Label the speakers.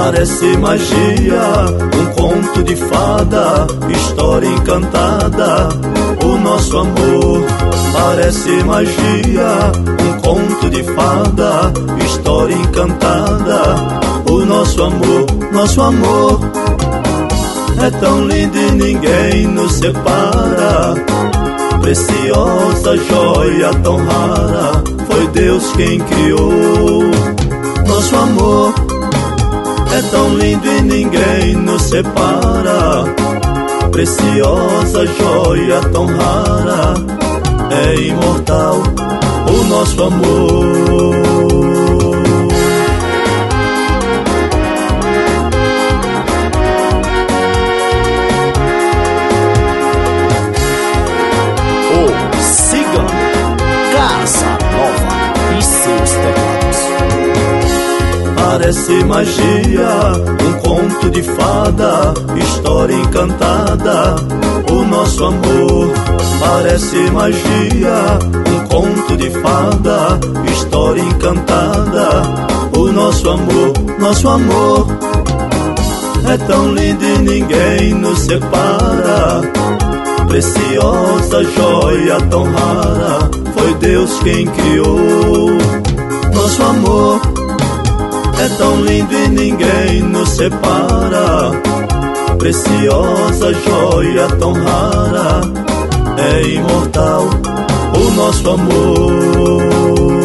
Speaker 1: Parece magia, um conto de fada, história encantada, o nosso amor. Parece magia, um conto de fada, história encantada, o nosso amor. Nosso amor é tão lindo e ninguém nos separa. Preciosa joia tão rara, foi Deus quem criou. Nosso amor é tão lindo e ninguém nos separa. Preciosa joia tão rara, é imortal o nosso amor. Parece magia, um conto de fada, história encantada, o nosso amor. Parece magia, um conto de fada, história encantada, o nosso amor. Nosso amor é tão lindo e ninguém nos separa. Preciosa joia tão rara, foi Deus quem criou. Nosso amor é tão lindo e ninguém nos separa. Preciosa joia tão rara, é imortal o nosso amor.